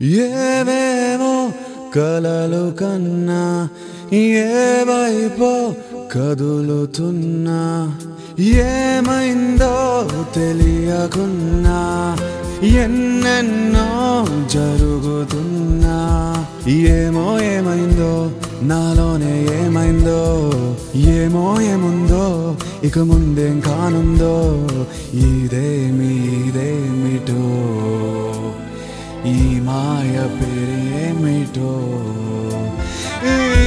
ఏవేవో కలలు కన్నా ఏ వైపో కదులుతున్నా ఏమైందో తెలియకున్నా ఎన్నెన్నో జరుగుతున్నా ఏమో ఏమైందో నాలోనే ఏమైందో ఏమో ఏముందో ఇక ముందేం కానుందో ఇదేమిటో ఈ మాయ పేరేమిటో